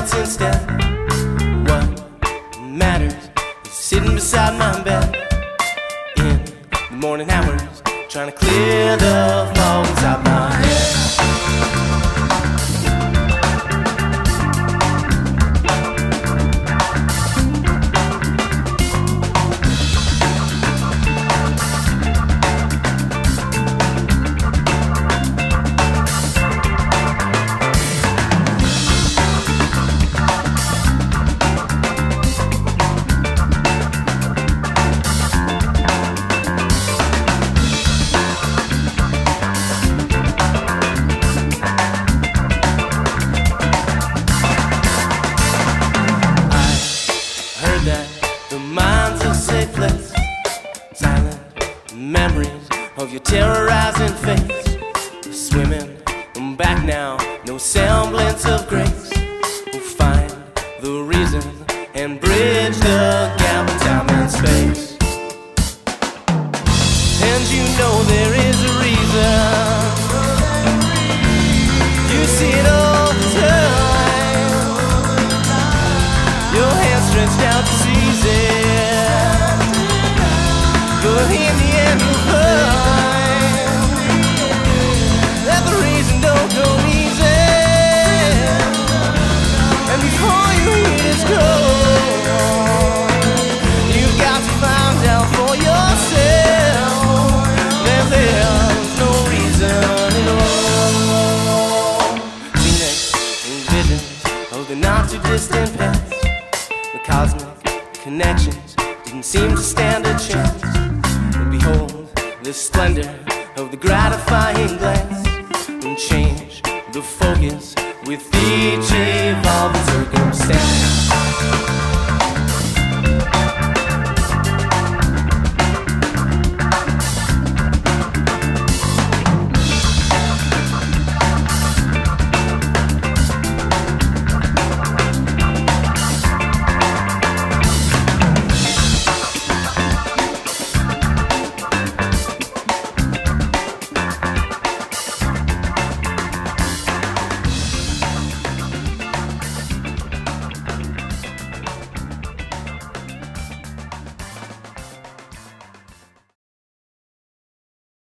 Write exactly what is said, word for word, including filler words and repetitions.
else instead. What matters is sitting beside my bed in the morning hours, trying to clear the fogs out my head. The mind's a safe place, silent memories of your terrorizing face. Swimming back now, no semblance of grace. We'll find the reason and bridge the gap in time and space. And you know there is a reason. You see it all the time. Your hand stretched out to seize it, but in the end you'll find that the reason don't go easy. And before you hear this call, you've got to find out for yourself that there's no reason at all. Teenage visions of the not too distant past. The cosmic connections didn't seem to stand a chance. And behold, the splendor of the gratifying glance, and change the focus with each evolving circumstance.